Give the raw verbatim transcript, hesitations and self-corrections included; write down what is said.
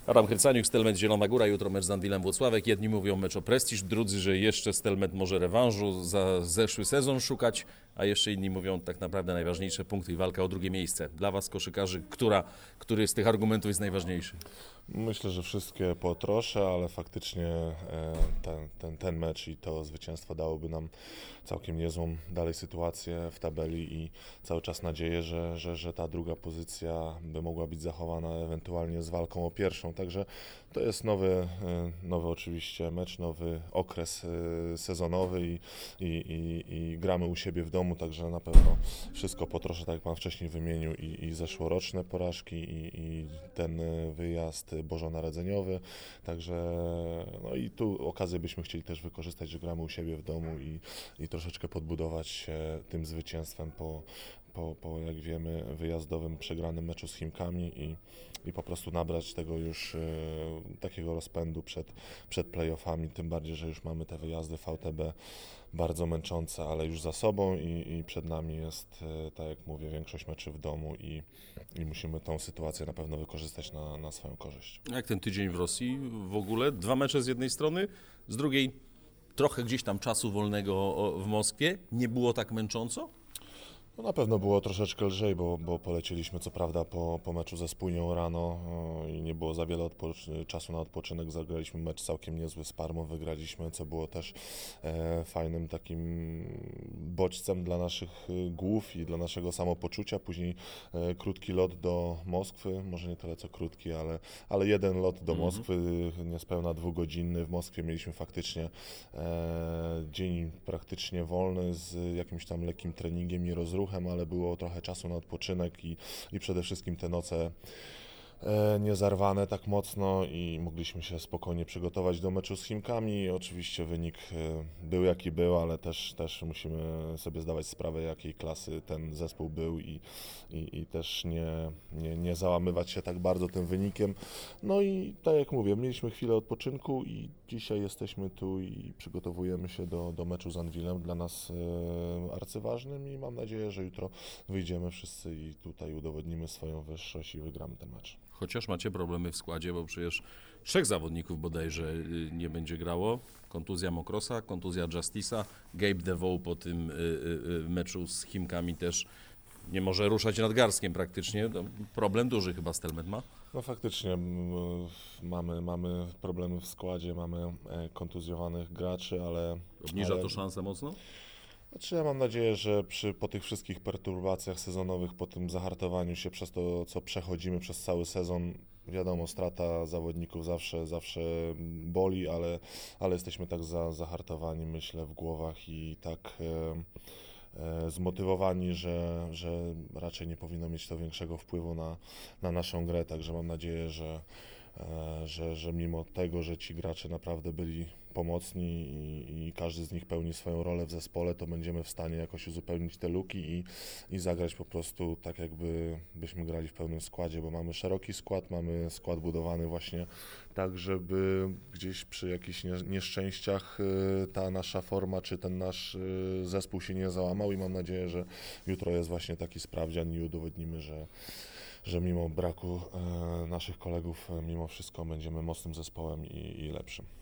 Adam Hrycaniuk, Stelmet Zielona Góra, jutro mecz z Anwilem Włocławek. Jedni mówią mecz o prestiż, drudzy, że jeszcze Stelmet może rewanżu za zeszły sezon szukać, a jeszcze inni mówią tak naprawdę najważniejsze punkty i walka o drugie miejsce. Dla Was, koszykarzy, która, który z tych argumentów jest najważniejszy? Myślę, że wszystkie po trosze, ale faktycznie ten, ten, ten mecz i to zwycięstwo dałoby nam całkiem niezłą dalej sytuację w tabeli i cały czas nadzieję, że, że, że ta druga pozycja by mogła być zachowana ewentualnie z walką o pierwszą. Także to jest nowy, nowy oczywiście mecz, nowy okres sezonowy i, i, i, i gramy u siebie w domu, także na pewno wszystko po trosze, tak jak Pan wcześniej wymienił, i, i zeszłoroczne porażki i, i ten wyjazd bożonarodzeniowy, także no i tu okazję byśmy chcieli też wykorzystać, że gramy u siebie w domu i, i troszeczkę podbudować się tym zwycięstwem po, po, po, jak wiemy, wyjazdowym przegranym meczu z Chimkami i, i po prostu nabrać tego już e, takiego rozpędu przed, przed playoffami, tym bardziej, że już mamy te wyjazdy V T B bardzo męczące, ale już za sobą i, i przed nami jest, e, tak jak mówię, większość meczy w domu i, i musimy tą sytuację na pewno wykorzystać na, na swoją korzyść. Jak ten tydzień w Rosji w ogóle? Dwa mecze z jednej strony, z drugiej trochę gdzieś tam czasu wolnego w Moskwie. Nie było tak męcząco? No na pewno było troszeczkę lżej, bo, bo polecieliśmy co prawda po, po meczu ze Spójnią rano o, i nie było za wiele odpoczy- czasu na odpoczynek. Zagraliśmy mecz całkiem niezły z Parmą, wygraliśmy, co było też e, fajnym takim bodźcem dla naszych głów i dla naszego samopoczucia. Później e, krótki lot do Moskwy, może nie tyle co krótki, ale, ale jeden lot do Moskwy, mm-hmm. niespełna dwugodzinny. W Moskwie mieliśmy faktycznie e, dzień praktycznie wolny z jakimś tam lekkim treningiem i rozruchem, ale było trochę czasu na odpoczynek i, i przede wszystkim te noce e, niezarwane tak mocno i mogliśmy się spokojnie przygotować do meczu z Chimkami. Oczywiście wynik e, był jaki był, ale też, też musimy sobie zdawać sprawę, jakiej klasy ten zespół był i, i, i też nie, nie, nie załamywać się tak bardzo tym wynikiem. No i tak jak mówię, mieliśmy chwilę odpoczynku i dzisiaj jesteśmy tu i przygotowujemy się do, do meczu z Anwilem, dla nas e, arcyważnym i mam nadzieję, że jutro wyjdziemy wszyscy i tutaj udowodnimy swoją wyższość i wygramy ten mecz. Chociaż macie problemy w składzie, bo przecież trzech zawodników bodajże nie będzie grało. Kontuzja Mokrosa, kontuzja Justisa, Gabe DeVoe po tym y, y, meczu z Chimkami też nie może ruszać nadgarstkiem praktycznie. No, problem duży chyba Stelmet ma. No faktycznie mamy, mamy problemy w składzie, mamy kontuzjowanych graczy, ale... Obniża ale... to szanse mocno? Znaczy ja mam nadzieję, że przy, po tych wszystkich perturbacjach sezonowych, po tym zahartowaniu się przez to, co przechodzimy przez cały sezon, wiadomo, strata zawodników zawsze, zawsze boli, ale, ale jesteśmy tak za, zahartowani, myślę, w głowach i tak e, e, zmotywowani, że, że raczej nie powinno mieć to większego wpływu na, na naszą grę, także mam nadzieję, że Że, że mimo tego, że ci gracze naprawdę byli pomocni i, i każdy z nich pełni swoją rolę w zespole, to będziemy w stanie jakoś uzupełnić te luki i, i zagrać po prostu tak, jakby byśmy grali w pełnym składzie, bo mamy szeroki skład, mamy skład budowany właśnie tak, żeby gdzieś przy jakichś nieszczęściach ta nasza forma czy ten nasz zespół się nie załamał i mam nadzieję, że jutro jest właśnie taki sprawdzian i udowodnimy, że że mimo braku e, naszych kolegów, e, mimo wszystko będziemy mocnym zespołem i, i lepszym.